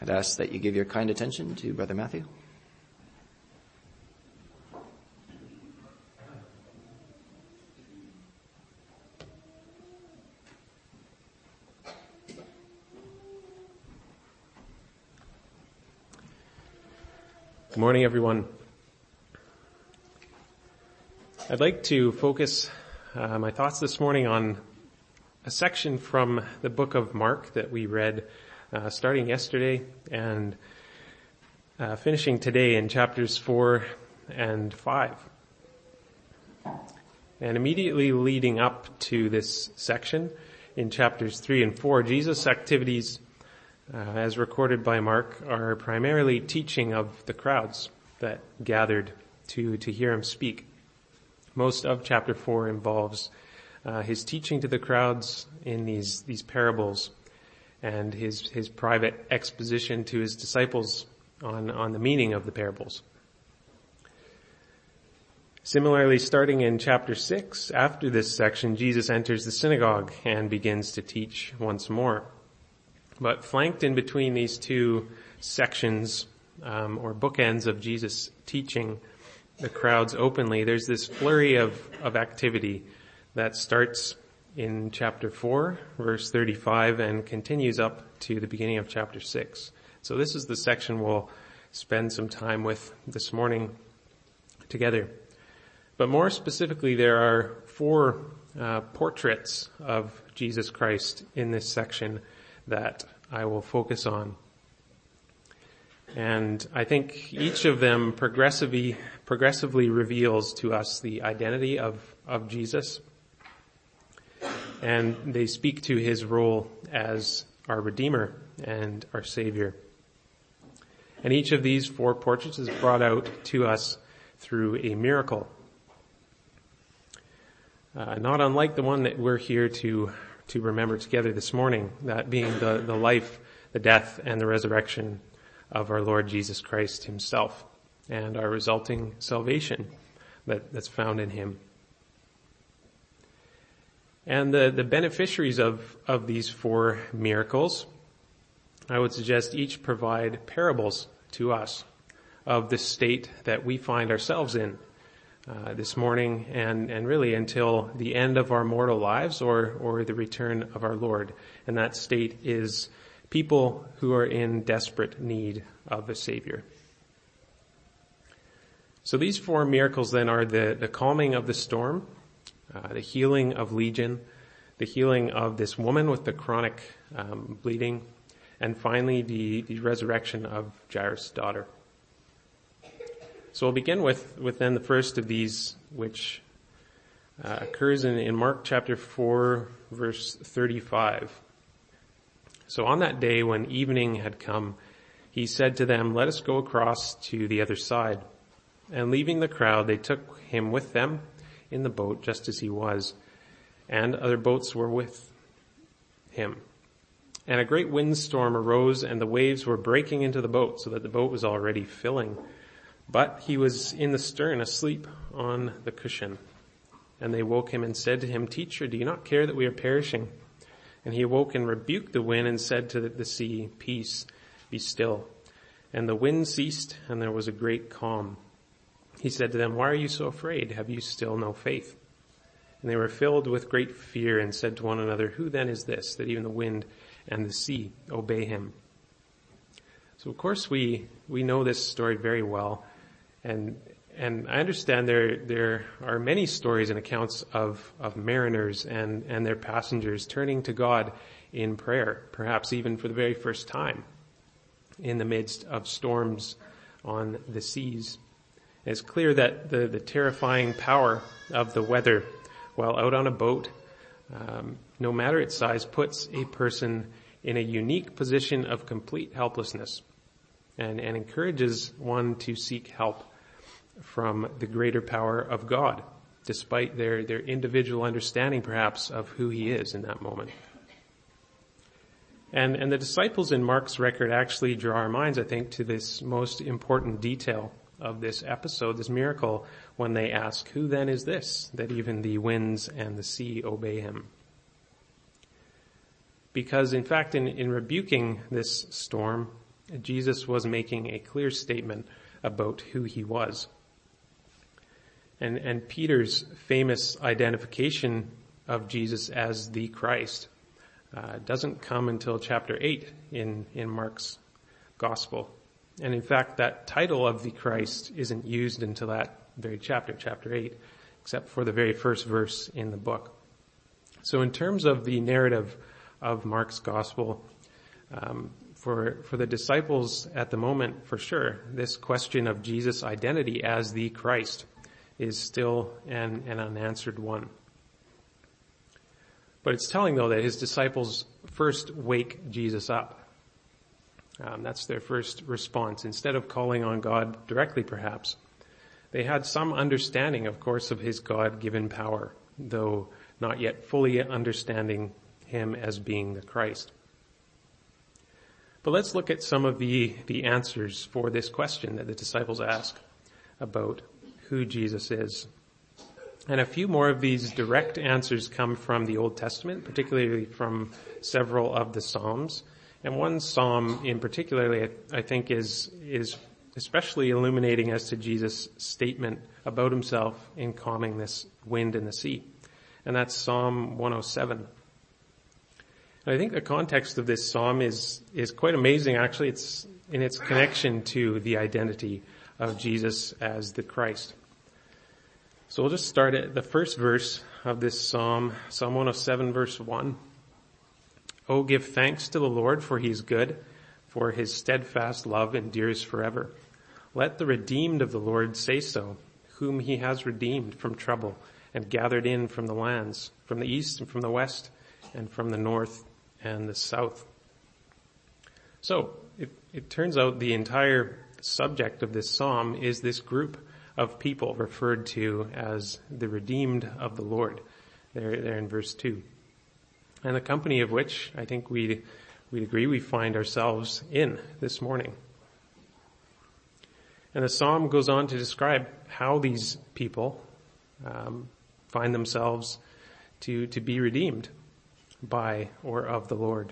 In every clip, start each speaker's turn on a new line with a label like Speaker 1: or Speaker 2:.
Speaker 1: I'd ask that you give your kind attention to Brother Matthew.
Speaker 2: Good morning, everyone. I'd like to focus my thoughts this morning on a section from the book of Mark that we read starting yesterday and finishing today in chapters 4 and 5. And immediately leading up to this section in chapters 3 and 4, Jesus' activities as recorded by Mark, are primarily teaching of the crowds that gathered to hear him speak. Most of chapter 4 involves his teaching to the crowds in these parables and his private exposition to his disciples on the meaning of the parables. Similarly, starting in chapter 6, after this section, Jesus enters the synagogue and begins to teach once more. But flanked in between these two sections, or bookends of Jesus teaching the crowds openly, there's this flurry of activity that starts in chapter 4, verse 35, and continues up to the beginning of chapter 6. So this is the section we'll spend some time with this morning together. But more specifically, there are 4 portraits of Jesus Christ in this section that I will focus on. And I think each of them progressively reveals to us the identity of Jesus. And they speak to his role as our Redeemer and our Savior. And each of these 4 portraits is brought out to us through a miracle. Not unlike the one that we're here to remember together this morning, that being the life, the death, and the resurrection of our Lord Jesus Christ himself and our resulting salvation that's found in him. And the beneficiaries of these 4 miracles, I would suggest each provide parables to us of the state that we find ourselves in this morning and really until the end of our mortal lives or the return of our Lord. And that state is people who are in desperate need of a Savior. So these 4 miracles then are the calming of the storm, the healing of Legion, the healing of this woman with the chronic bleeding, and finally the resurrection of Jairus' daughter. So we'll begin with then the first of these, which occurs in Mark chapter 4, verse 35. So on that day when evening had come, he said to them, "Let us go across to the other side." And leaving the crowd, they took him with them in the boat just as he was, and other boats were with him. And a great windstorm arose, and the waves were breaking into the boat, so that the boat was already filling. But he was in the stern, asleep on the cushion. And they woke him and said to him, "Teacher, do you not care that we are perishing?" And he awoke and rebuked the wind and said to the sea, "Peace, be still." And the wind ceased, and there was a great calm. He said to them, "Why are you so afraid? Have you still no faith?" And they were filled with great fear and said to one another, "Who then is this, that even the wind and the sea obey him?" So of course we know this story very well. And I understand there are many stories and accounts of mariners and their passengers turning to God in prayer, perhaps even for the very first time in the midst of storms on the seas. It's clear that the terrifying power of the weather while out on a boat, no matter its size, puts a person in a unique position of complete helplessness and encourages one to seek help from the greater power of God, despite their individual understanding perhaps of who he is in that moment. And the disciples in Mark's record actually draw our minds, I think, to this most important detail of this episode, this miracle, when they ask, "Who then is this, that even the winds and the sea obey him?" Because in fact, in rebuking this storm, Jesus was making a clear statement about who he was. And Peter's famous identification of Jesus as the Christ doesn't come until chapter 8 in Mark's gospel. And in fact, that title of the Christ isn't used until that very chapter 8, except for the very first verse in the book. So in terms of the narrative of Mark's gospel, for the disciples at the moment, for sure, this question of Jesus' identity as the Christ is still an unanswered one. But it's telling, though, that his disciples first wake Jesus up. That's their first response. Instead of calling on God directly, perhaps, they had some understanding, of course, of his God-given power, though not yet fully understanding him as being the Christ. But let's look at some of the answers for this question that the disciples ask about who Jesus is. And a few more of these direct answers come from the Old Testament, particularly from several of the Psalms. And one psalm in particular, I think, is especially illuminating as to Jesus' statement about himself in calming this wind and the sea. And that's Psalm 107. And I think the context of this psalm is quite amazing, actually. It's in its connection to the identity of Jesus as the Christ. So we'll just start at the first verse of this psalm, Psalm 107, verse 1. Oh, give thanks to the Lord, for he is good, for his steadfast love endures forever. Let the redeemed of the Lord say so, whom he has redeemed from trouble and gathered in from the lands, from the east and from the west, and from the north and the south. So it turns out the entire subject of this psalm is this group of people referred to as the redeemed of the Lord. There in verse 2. And the company of which I think we'd agree we find ourselves in this morning. And the psalm goes on to describe how these people find themselves to be redeemed by or of the Lord.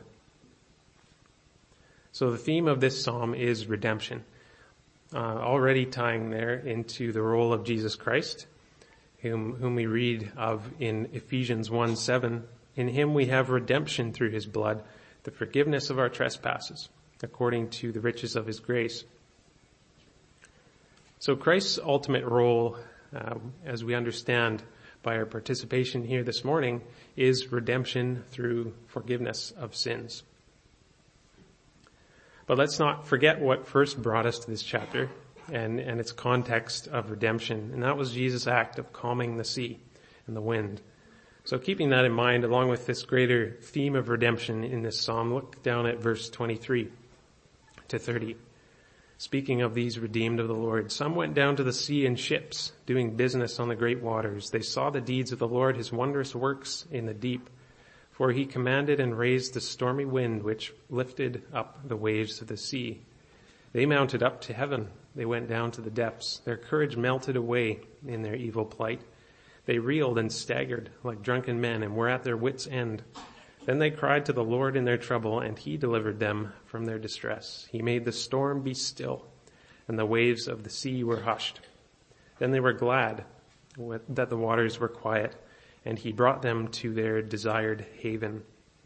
Speaker 2: So the theme of this psalm is redemption. Already tying there into the role of Jesus Christ, whom we read of in Ephesians 1:7. In him we have redemption through his blood, the forgiveness of our trespasses, according to the riches of his grace. So Christ's ultimate role, as we understand by our participation here this morning, is redemption through forgiveness of sins. But let's not forget what first brought us to this chapter and its context of redemption. And that was Jesus' act of calming the sea and the wind. So keeping that in mind, along with this greater theme of redemption in this psalm, look down at verse 23 to 30. Speaking of these redeemed of the Lord, some went down to the sea in ships, doing business on the great waters. They saw the deeds of the Lord, his wondrous works in the deep. For he commanded and raised the stormy wind, which lifted up the waves of the sea. They mounted up to heaven. They went down to the depths. Their courage melted away in their evil plight. They reeled and staggered like drunken men and were at their wits' end. Then they cried to the Lord in their trouble, and he delivered them from their distress. He made the storm be still, and the waves of the sea were hushed. Then they were glad that the waters were quiet, and he brought them to their desired haven.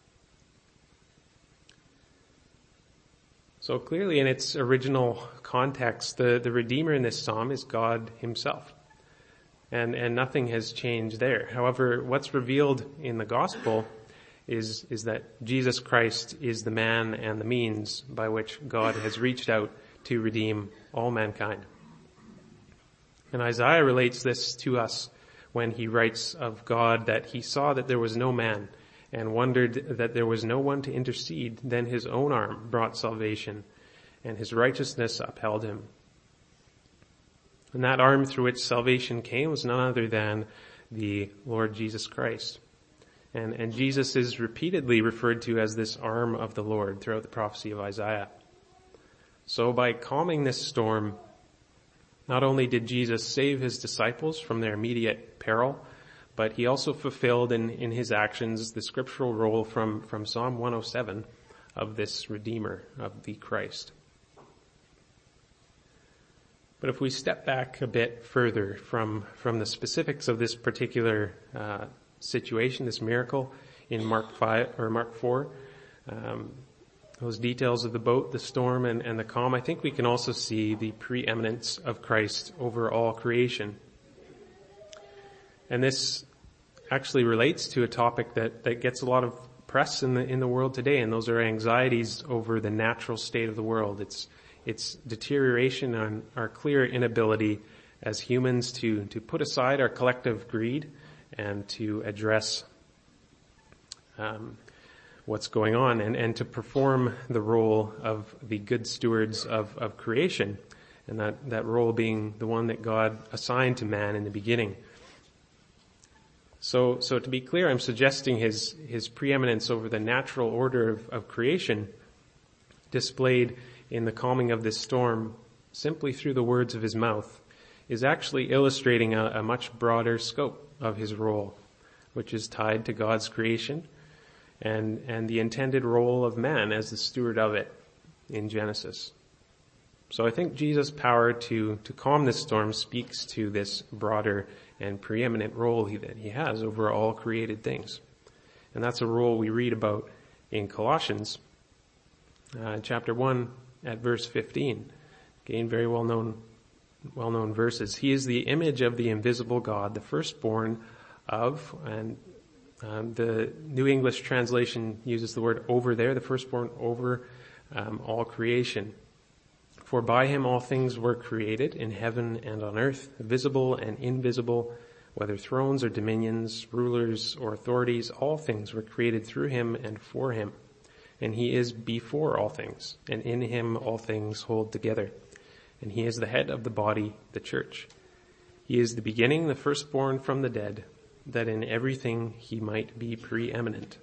Speaker 2: So clearly in its original context, the Redeemer in this psalm is God himself. And nothing has changed there. However, what's revealed in the gospel is that Jesus Christ is the man and the means by which God has reached out to redeem all mankind. And Isaiah relates this to us when he writes of God that he saw that there was no man and wondered that there was no one to intercede. Then his own arm brought salvation, and his righteousness upheld him. And that arm through which salvation came was none other than the Lord Jesus Christ. And Jesus is repeatedly referred to as this arm of the Lord throughout the prophecy of Isaiah. So by calming this storm, not only did Jesus save his disciples from their immediate peril, but he also fulfilled in his actions the scriptural role from Psalm 107 of this Redeemer, of the Christ. But if we step back a bit further from the specifics of this particular situation, this miracle in Mark 4, those details of the boat, the storm, and the calm, I think we can also see the preeminence of Christ over all creation. And this actually relates to a topic that gets a lot of press in the world today, and those are anxieties over the natural state of the world. It's deterioration on our clear inability as humans to put aside our collective greed and to address what's going on and to perform the role of the good stewards of creation, and that role being the one that God assigned to man in the beginning. So to be clear, I'm suggesting his preeminence over the natural order of creation displayed in the calming of this storm simply through the words of his mouth is actually illustrating a much broader scope of his role, which is tied to God's creation and the intended role of man as the steward of it in Genesis. So I think Jesus' power to calm this storm speaks to this broader and preeminent role that he has over all created things. And that's a role we read about in Colossians chapter 1 at verse 15. Again, very well-known verses. He is the image of the invisible God, the firstborn of, and the New English translation uses the word over there, the firstborn over all creation. For by him all things were created in heaven and on earth, visible and invisible, whether thrones or dominions, rulers or authorities, all things were created through him and for him. And he is before all things, and in him all things hold together. And he is the head of the body, the church. He is the beginning, the firstborn from the dead, that in everything he might be preeminent.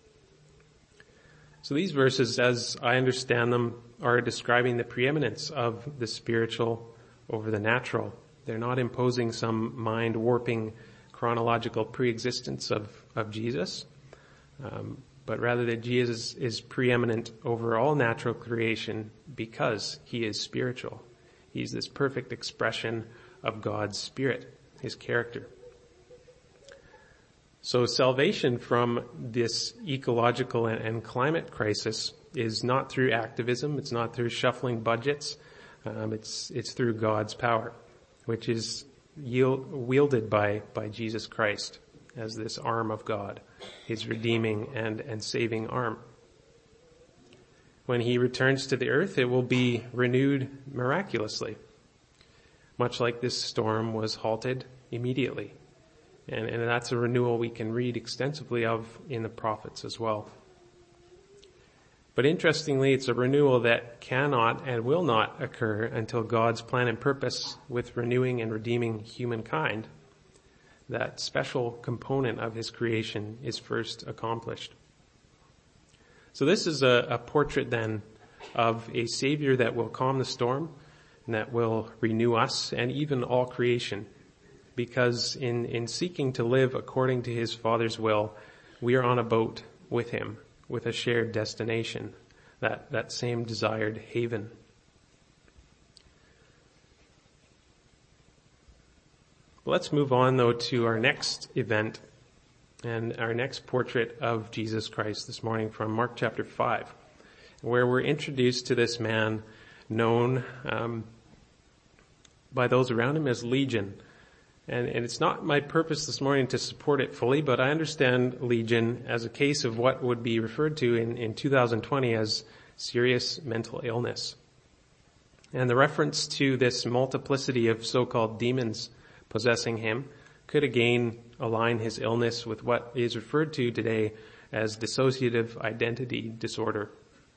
Speaker 2: So these verses, as I understand them, are describing the preeminence of the spiritual over the natural. They're not imposing some mind-warping chronological preexistence of Jesus, but rather that Jesus is preeminent over all natural creation because he is spiritual. He's this perfect expression of God's Spirit, his character. So salvation from this ecological and climate crisis is not through activism. It's not through shuffling budgets. It's through God's power, which is wielded by Jesus Christ as this arm of God, his redeeming and saving arm. When he returns to the earth, it will be renewed miraculously, much like this storm was halted immediately. And that's a renewal we can read extensively of in the prophets as well. But interestingly, it's a renewal that cannot and will not occur until God's plan and purpose with renewing and redeeming humankind, that special component of his creation, is first accomplished. So this is a portrait then of a Savior that will calm the storm and that will renew us and even all creation. Because in seeking to live according to his Father's will, we are on a boat with him, with a shared destination, that same desired haven. Let's move on, though, to our next event and our next portrait of Jesus Christ this morning from Mark chapter 5, where we're introduced to this man known by those around him as Legion. And it's not my purpose this morning to support it fully, but I understand Legion as a case of what would be referred to in 2020 as serious mental illness. And the reference to this multiplicity of so-called demons possessing him could again align his illness with what is referred to today as dissociative identity disorder.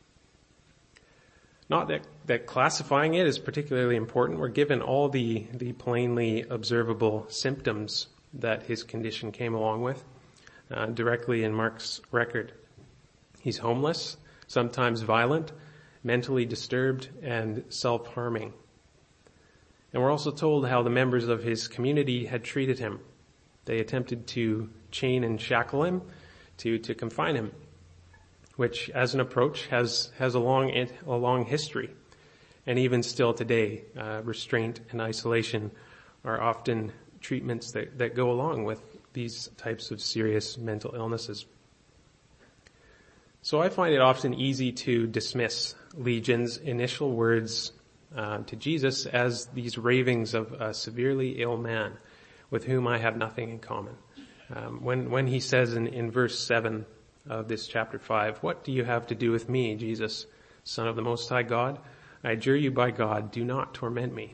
Speaker 2: Not that classifying it is particularly important. We're given all the plainly observable symptoms that his condition came along with directly in Mark's record. He's homeless, sometimes violent, mentally disturbed, and self-harming. And we're also told how the members of his community had treated him. They attempted to chain and shackle him, to confine him, which as an approach has a long history. And even still today, restraint and isolation are often treatments that go along with these types of serious mental illnesses. So I find it often easy to dismiss Legion's initial words to Jesus as these ravings of a severely ill man with whom I have nothing in common. When he says in verse 7 of this chapter 5, "What do you have to do with me, Jesus, Son of the Most High God? I adjure you by God, do not torment me."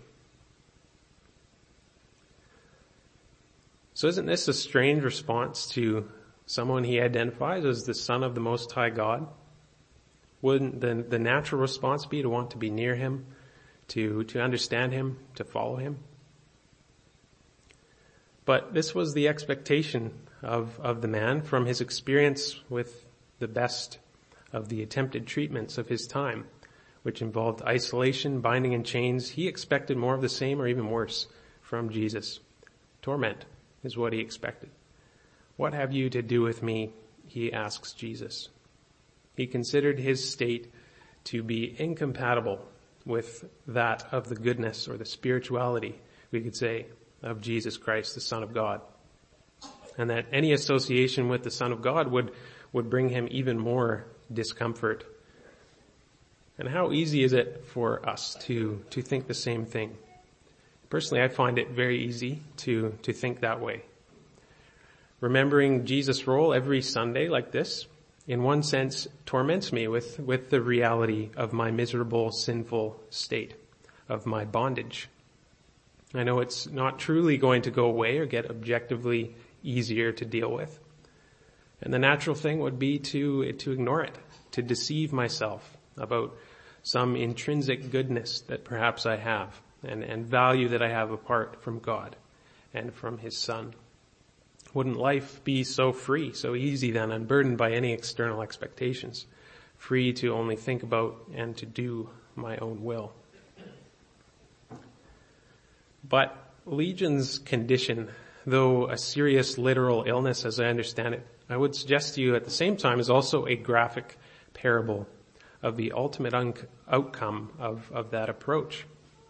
Speaker 2: So isn't this a strange response to someone he identifies as the Son of the Most High God? Wouldn't the natural response be to want to be near him, to understand him, to follow him? But this was the expectation of the man from his experience with the best of the attempted treatments of his time, which involved isolation, binding in chains. He expected more of the same or even worse from Jesus. Torment is what he expected. "What have you to do with me?" he asks Jesus. He considered his state to be incompatible with that of the goodness or the spirituality, we could say, of Jesus Christ, the Son of God. And that any association with the Son of God would bring him even more discomfort. And how easy is it for us to think the same thing? Personally, I find it very easy to think that way. Remembering Jesus' role every Sunday like this, in one sense, torments me with the reality of my miserable, sinful state, of my bondage. I know it's not truly going to go away or get objectively easier to deal with. And the natural thing would be to ignore it, to deceive myself about some intrinsic goodness that perhaps I have and value that I have apart from God and from his Son. Wouldn't life be so free, so easy then, unburdened by any external expectations, free to only think about and to do my own will? But Legion's condition, though a serious literal illness as I understand it, I would suggest to you at the same time is also a graphic parable of the ultimate outcome of that approach.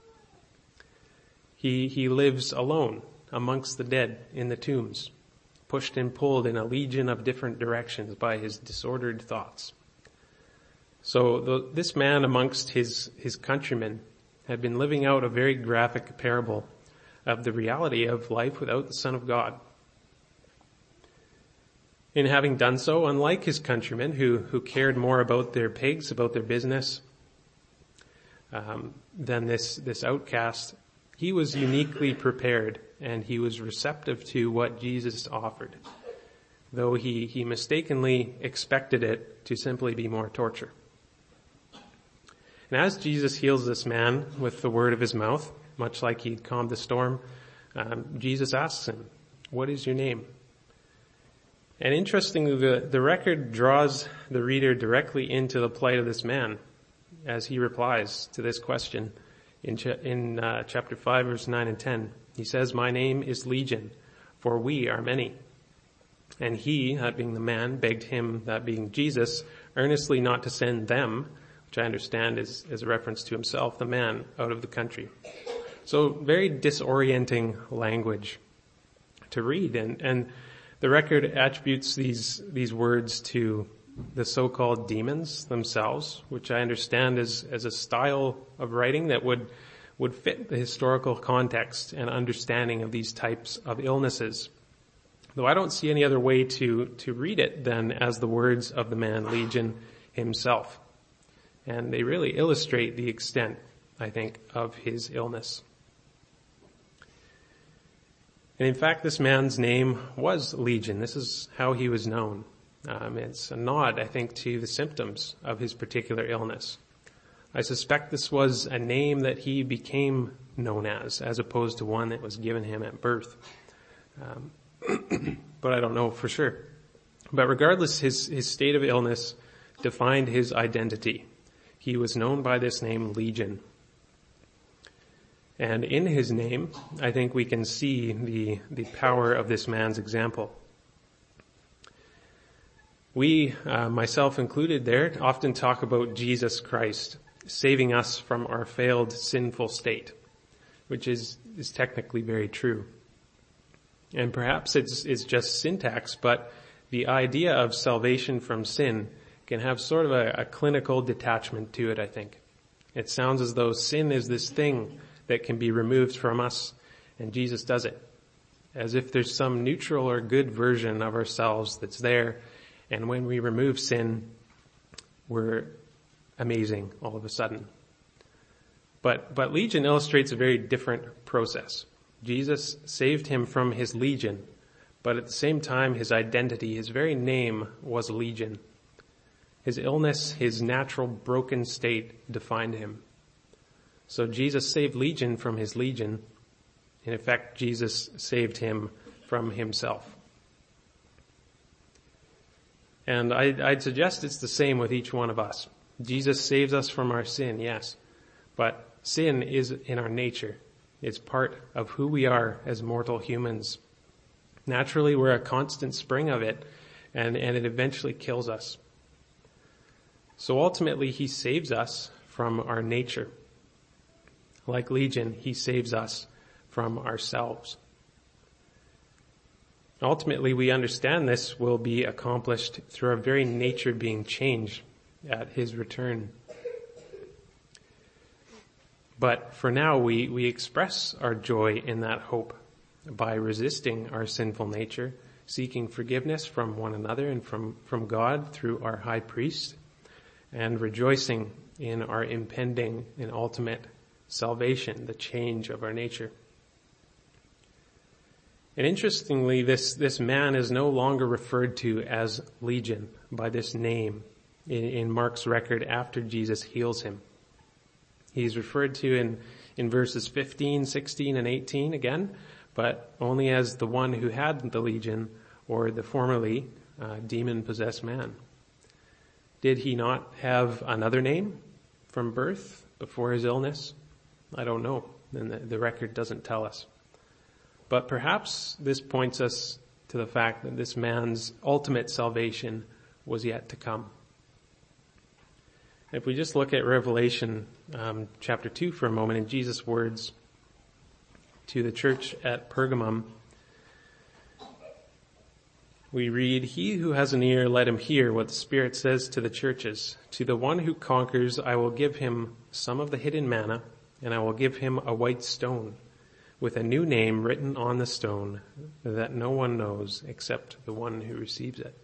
Speaker 2: He lives alone amongst the dead in the tombs, pushed and pulled in a legion of different directions by his disordered thoughts. So this man amongst his countrymen had been living out a very graphic parable of the reality of life without the Son of God. In having done so, unlike his countrymen who cared more about their pigs, about their business, than this outcast, he was uniquely prepared and he was receptive to what Jesus offered, though he mistakenly expected it to simply be more torture. And as Jesus heals this man with the word of his mouth, much like he'd calmed the storm, Jesus asks him, "What is your name?" And interestingly, the record draws the reader directly into the plight of this man as he replies to this question in chapter 5, verse 9 and 10. He says, "My name is Legion, for we are many." And he, that being the man, begged him, that being Jesus, earnestly not to send them, which I understand is a reference to himself, the man, out of the country. So very disorienting language to read. And the record attributes these words to the so-called demons themselves, which I understand is a style of writing that would fit the historical context and understanding of these types of illnesses. Though I don't see any other way to read it than as the words of the man Legion himself. And they really illustrate the extent, I think, of his illness. And in fact, this man's name was Legion. This is how he was known. It's a nod, I think, to the symptoms of his particular illness. I suspect this was a name that he became known as opposed to one that was given him at birth. But I don't know for sure. But regardless, his state of illness defined his identity. He was known by this name, Legion. And in his name, I think we can see the power of this man's example. We, myself included there, often talk about Jesus Christ saving us from our failed sinful state, which is technically very true. And perhaps it's just syntax, but the idea of salvation from sin can have sort of a clinical detachment to it, I think. It sounds as though sin is this thing that can be removed from us, and Jesus does it. As if there's some neutral or good version of ourselves that's there, and when we remove sin, we're amazing all of a sudden. But Legion illustrates a very different process. Jesus saved him from his legion, but at the same time his identity, his very name was Legion. His illness, his natural broken state defined him. So Jesus saved Legion from his legion. In effect, Jesus saved him from himself. And I'd suggest it's the same with each one of us. Jesus saves us from our sin, yes, but sin is in our nature. It's part of who we are as mortal humans. Naturally, we're a constant spring of it, and it eventually kills us. So ultimately, he saves us from our nature. Like Legion, he saves us from ourselves. Ultimately, we understand this will be accomplished through our very nature being changed at his return. But for now, we express our joy in that hope by resisting our sinful nature, seeking forgiveness from one another and from God through our high priest, and rejoicing in our impending and ultimate salvation, the change of our nature. And interestingly, this man is no longer referred to as Legion by this name in Mark's record after Jesus heals him. He's referred to in verses 15, 16, and 18 again, but only as the one who had the legion or the formerly demon-possessed man. Did he not have another name from birth before his illness? I don't know, and the record doesn't tell us. But perhaps this points us to the fact that this man's ultimate salvation was yet to come. If we just look at Revelation chapter 2 for a moment, in Jesus' words to the church at Pergamum, we read, "He who has an ear, let him hear what the Spirit says to the churches. To the one who conquers, I will give him some of the hidden manna, and I will give him a white stone with a new name written on the stone that no one knows except the one who receives it."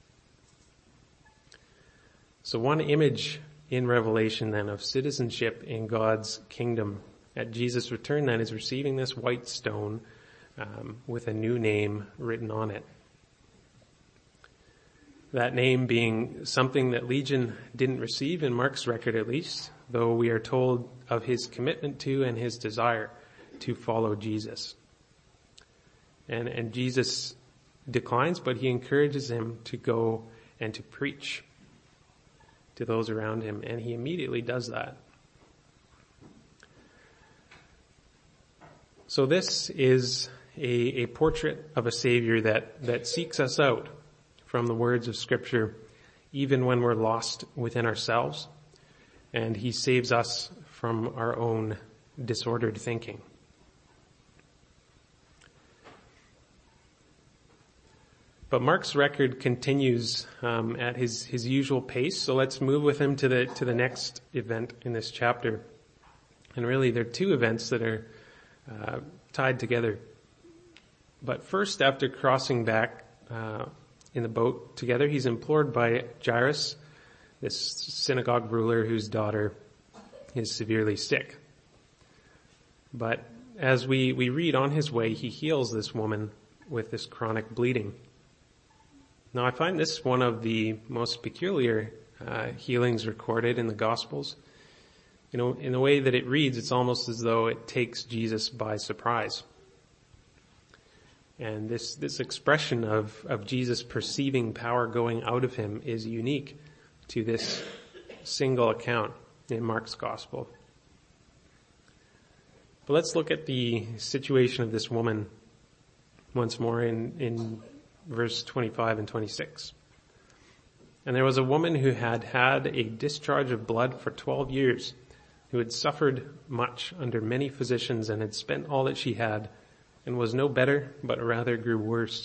Speaker 2: So one image in Revelation then of citizenship in God's kingdom at Jesus' return then is receiving this white stone with a new name written on it. That name being something that Legion didn't receive in Mark's record at least, though we are told of his commitment to and his desire to follow Jesus. And Jesus declines, but he encourages him to go and to preach to those around him, and he immediately does that. So this is a portrait of a Savior that seeks us out from the words of Scripture, even when we're lost within ourselves, and he saves us from our own disordered thinking. But Mark's record continues at his usual pace, so let's move with him to the next event in this chapter. And really, there are two events that are tied together. But first, after crossing back in the boat together, he's implored by Jairus, this synagogue ruler whose daughter is severely sick. But as we read on his way, he heals this woman with this chronic bleeding. Now, I find this one of the most peculiar healings recorded in the Gospels. You know, in the way that it reads, it's almost as though it takes Jesus by surprise. And this expression of Jesus perceiving power going out of him is unique to this single account in Mark's Gospel. But let's look at the situation of this woman once more in verse 25 and 26. And there was a woman who had had a discharge of blood for 12 years, who had suffered much under many physicians and had spent all that she had, and was no better, but rather grew worse.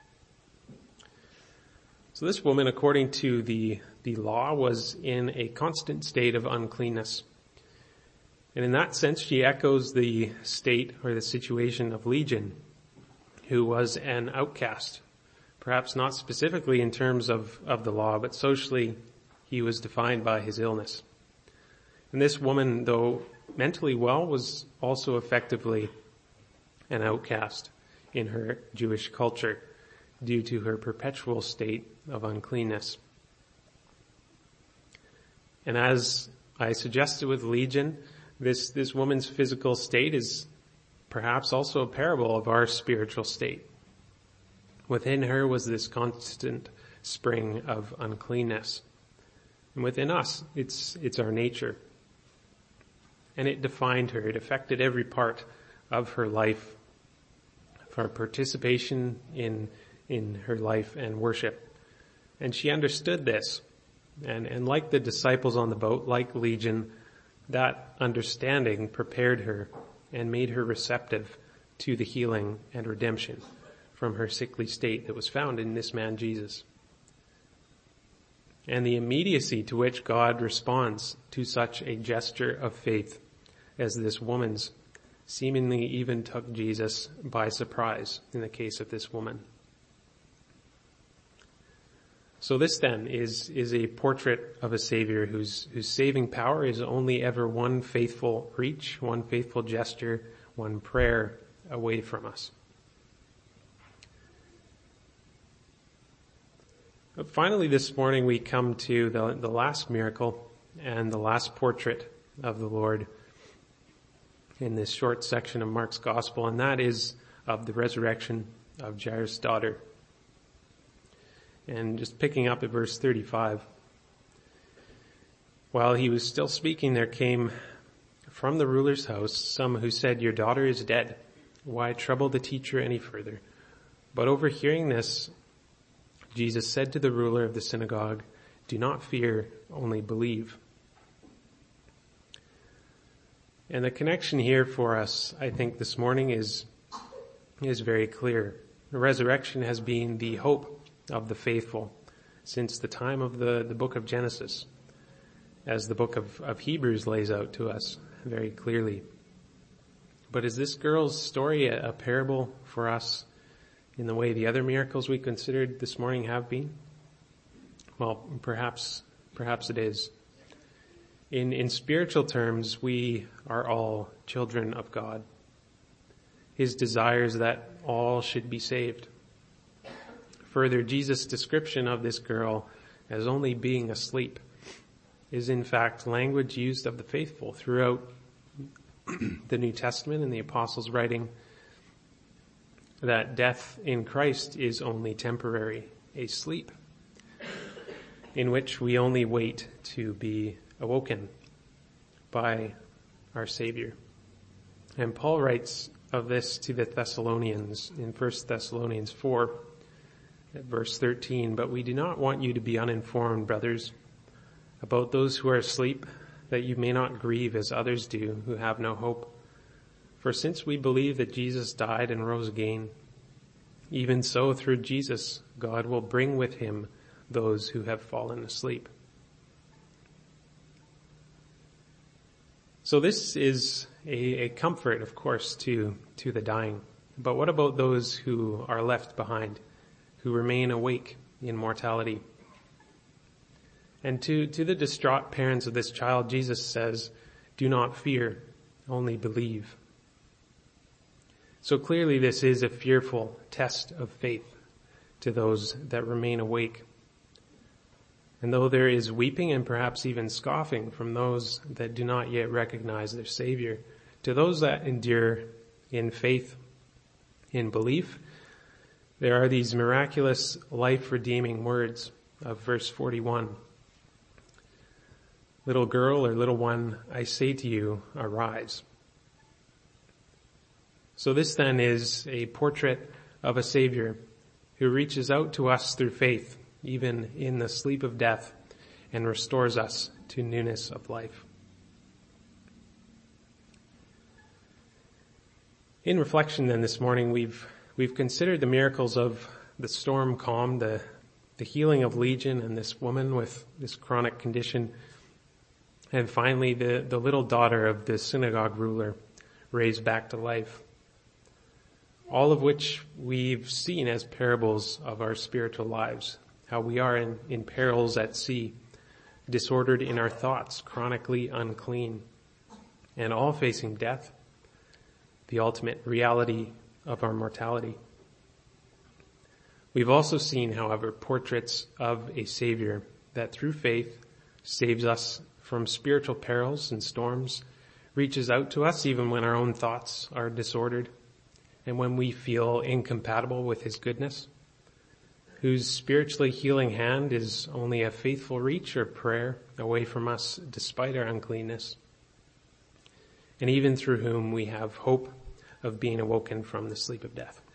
Speaker 2: So this woman, according to the law, was in a constant state of uncleanness. And in that sense, she echoes the state or the situation of Legion, who was an outcast. Perhaps not specifically in terms of the law, but socially he was defined by his illness. And this woman, though mentally well, was also effectively an outcast in her Jewish culture due to her perpetual state of uncleanness. And as I suggested with Legion, this woman's physical state is perhaps also a parable of our spiritual state. Within her was this constant spring of uncleanness. And within us, it's our nature. And it defined her. It affected every part of her life, for participation in her life and worship. And she understood this. And like the disciples on the boat, like Legion, that understanding prepared her and made her receptive to the healing and redemption from her sickly state that was found in this man Jesus. And the immediacy to which God responds to such a gesture of faith as this woman's seemingly even took Jesus by surprise in the case of this woman. So this then is a portrait of a Savior whose saving power is only ever one faithful reach, one faithful gesture, one prayer away from us. But finally this morning we come to the last miracle and the last portrait of the Lord in this short section of Mark's Gospel, and that is of the resurrection of Jairus' daughter. And just picking up at verse 35. While he was still speaking, there came from the ruler's house some who said, "Your daughter is dead. Why trouble the teacher any further?" But overhearing this, Jesus said to the ruler of the synagogue, "Do not fear, only believe." And the connection here for us, I think, this morning is very clear. The resurrection has been the hope of the faithful since the time of the book of Genesis, as the book of Hebrews lays out to us very clearly. But is this girl's story a parable for us in the way the other miracles we considered this morning have been? Well, perhaps it is. In spiritual terms, we are all children of God. His desire is that all should be saved. Further, Jesus' description of this girl as only being asleep is in fact language used of the faithful throughout the New Testament and the apostles' writing, that death in Christ is only temporary, a sleep in which we only wait to be awoken by our Savior. And Paul writes of this to the Thessalonians in 1 Thessalonians 4 at verse 13, "But we do not want you to be uninformed, brothers, about those who are asleep, that you may not grieve as others do who have no hope. For since we believe that Jesus died and rose again, even so through Jesus God will bring with him those who have fallen asleep." So this is a comfort, of course, to the dying. But what about those who are left behind, who remain awake in mortality? And to the distraught parents of this child, Jesus says, "Do not fear, only believe." So clearly this is a fearful test of faith to those that remain awake. And though there is weeping and perhaps even scoffing from those that do not yet recognize their Savior, to those that endure in faith, in belief, there are these miraculous life-redeeming words of verse 41. "Little girl or little one, I say to you, arise." So this then is a portrait of a Savior who reaches out to us through faith even in the sleep of death, and restores us to newness of life. In reflection then this morning, we've considered the miracles of the storm calm, the healing of Legion and this woman with this chronic condition, and finally the little daughter of the synagogue ruler raised back to life. All of which we've seen as parables of our spiritual lives, how we are in perils at sea, disordered in our thoughts, chronically unclean, and all facing death, the ultimate reality of our mortality. We've also seen, however, portraits of a Savior that through faith saves us from spiritual perils and storms, reaches out to us even when our own thoughts are disordered and when we feel incompatible with his goodness, whose spiritually healing hand is only a faithful reach or prayer away from us despite our uncleanness, and even through whom we have hope of being awoken from the sleep of death.